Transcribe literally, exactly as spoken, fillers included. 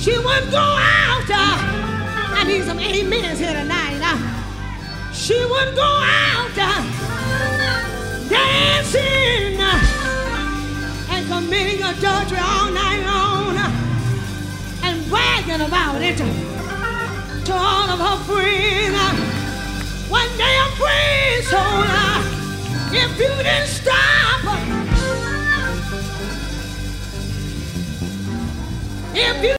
She wouldn't go out. Uh, I need some amens here tonight. Uh, she wouldn't go out uh, dancing uh, and committing adultery all night long uh, and bragging about it to all of her friends. Uh, one day a friend told her, if you didn't stop, uh, if you